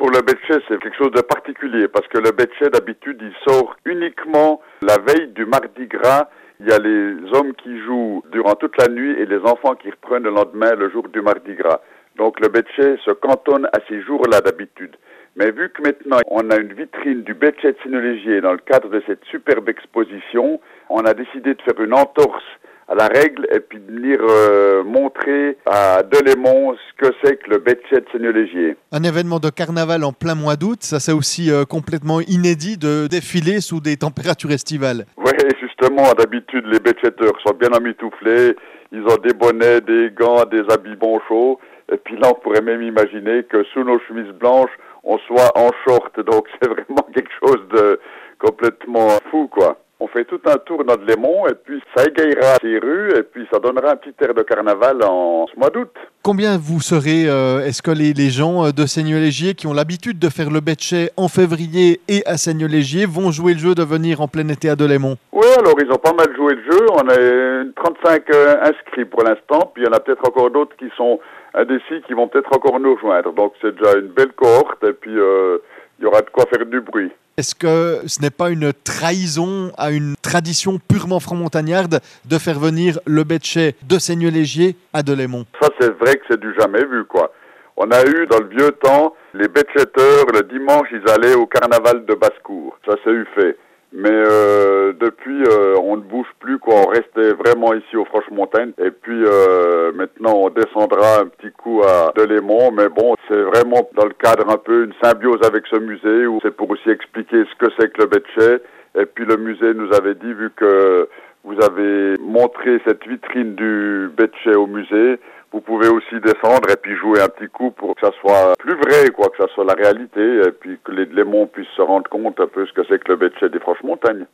pour le betchay, c'est quelque chose de particulier parce que le betchay, d'habitude, il sort uniquement la veille du Mardi Gras. Il y a les hommes qui jouent durant toute la nuit et les enfants qui reprennent le lendemain, le jour du Mardi Gras. Donc le betchay se cantonne à ces jours-là d'habitude. Mais vu que maintenant on a une vitrine du betchay de Seigneur-Légier dans le cadre de cette superbe exposition, on a décidé de faire une entorse à la règle et puis de venir montrer à Delémont ce que c'est que le betchay de Seigneur-Légier. Un événement de carnaval en plein mois d'août, ça c'est aussi complètement inédit de défiler sous des températures estivales. Oui, justement, d'habitude les betchaiteurs sont bien emmitouflés, ils ont des bonnets, des gants, des habits bon chauds, et puis là on pourrait même imaginer que sous nos chemises blanches, on soit en short, donc c'est vraiment quelque chose de complètement fou, quoi. On fait tout un tour dans Delémont et puis ça égayera ces rues et puis ça donnera un petit air de carnaval en ce mois d'août. Combien vous serez, est-ce que les gens de Seigneur-Légier qui ont l'habitude de faire le betchay en février et à Seigneur-Légier vont jouer le jeu de venir en plein été à Delémont? Oui, alors ils ont pas mal joué le jeu, on a 35 inscrits pour l'instant, puis il y en a peut-être encore d'autres qui sont indécis qui vont peut-être encore nous rejoindre. Donc c'est déjà une belle cohorte et puis il y aura de quoi faire du bruit. Est-ce que ce n'est pas une trahison à une tradition purement franc-montagnarde de faire venir le betchay de Seigneur-Légier à Delémont? Ça, c'est vrai que c'est du jamais vu, quoi. On a eu, dans le vieux temps, les betchaiteurs, le dimanche, ils allaient au carnaval de Basse-Cour. Ça s'est eu fait. Mais depuis, on ne bouge plus, quoi. On restait vraiment ici aux Franches-Montagnes. Et puis, maintenant, on descendra un petit coup à Delémont. Mais bon, c'est vraiment dans le cadre un peu une symbiose avec ce musée où c'est pour aussi expliquer ce que c'est que le betchay. Et puis, le musée nous avait dit, vu que vous avez montré cette vitrine du betchay au musée, vous pouvez aussi descendre et puis jouer un petit coup pour que ça soit plus vrai, quoi, que ça soit la réalité, et puis que les Delémont puissent se rendre compte un peu ce que c'est que le betchay des Franches-Montagnes.